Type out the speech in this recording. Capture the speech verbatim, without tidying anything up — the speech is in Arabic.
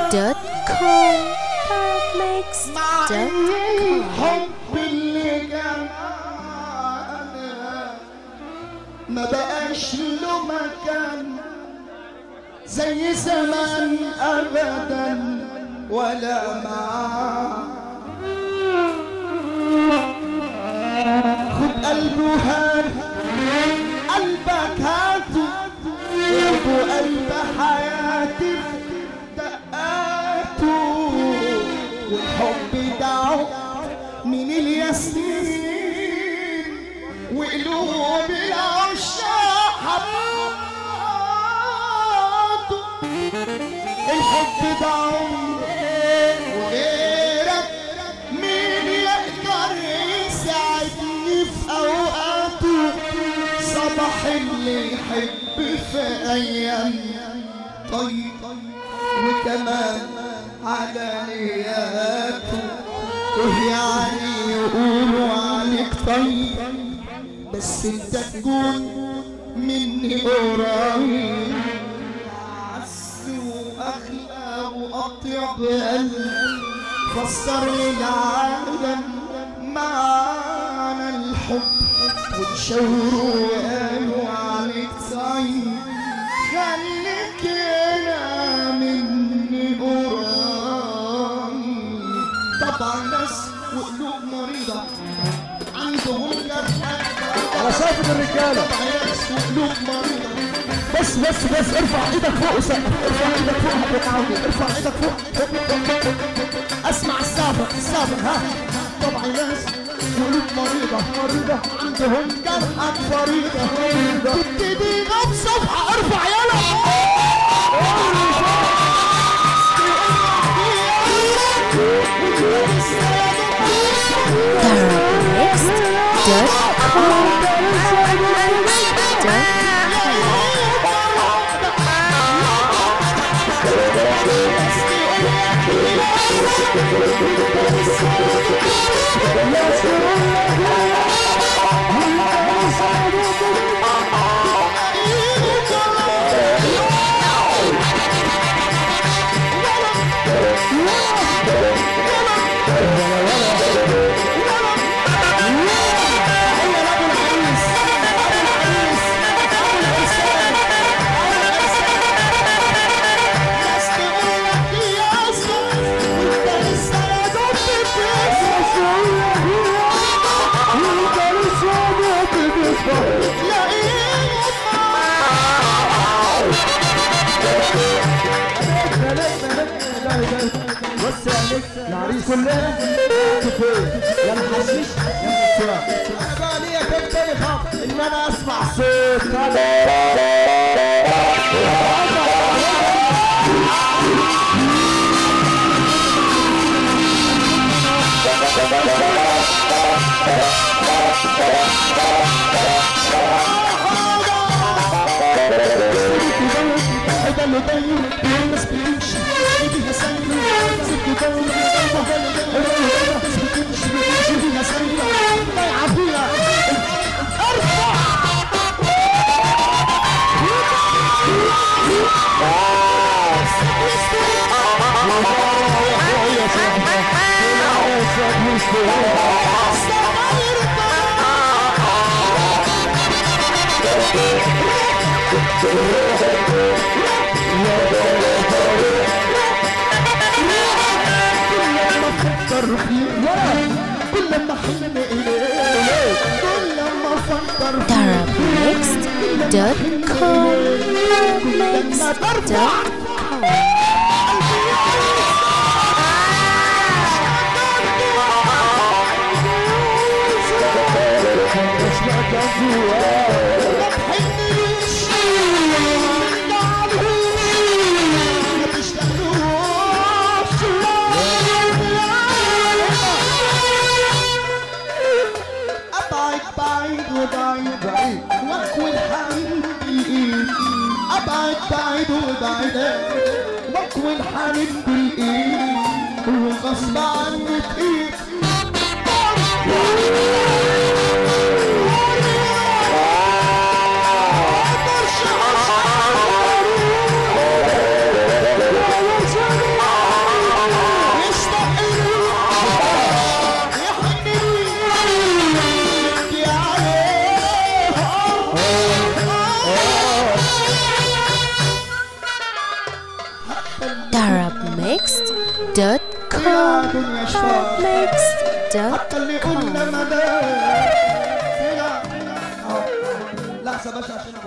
دوت كوم ميكس دوت كوم. حب اللي جمعنا ما بقاش له مكان زي زمان ابدا ولا معاه. خد قلبه هات قلبك هاته وابو قلب حياتي دقاته والحب دعوه من الياسمين وقلوب العشاق حباته. الحب ده عمر وغيرك مين يقدر يساعدني في اوقاته. صباح اللي يحب في ايام طيب وكمان على نياته. ويعني يقولوا عليك طيب بس انت تكون مني قريب. عز واخلاق واطيب قلب فسر للعالم معنى الحب وتشاوروا وقالوا عليك طيب. خليك هنا مني قريب. طبعا ناس وقلوب مريضة عندهم جرح على صافة الرجالة. ناس وقلوب مريضة. بس بس بس ارفع ايدك فوق وسقف. ارفع ايدك فوق هتتعودي. ارفع ايدك فوق. اسمع السابق السابق ها. طبعا ناس قلوب مريضة مريضة عندهم جرحك فريضة فريضة. تبتدي غاب صفحة ارفع يلا. Darabmix دوت كوم. بص يا عليك العريس كلنا كفايه يا محشش يا مكسوره. انا بقى ليا كام تاني خط ان انا اسمع صوت هذا اللي دايم الناس بتمشي فيها سنة سكة دولة الناس بتمشي فيها سنة ضايعة فيها. ارفع كل ما حن إليك كل ما فكر Darabmix دوت كوم ميكس دوت كوم. ابعد بعيد وبعيد واكوي الحنين بالايد وغصب عني تقيل. Arabmixed dot com. يا دنيا اشتاق Arabmixed dot حتى اللي قلنا مدام. لحظة باشا عشان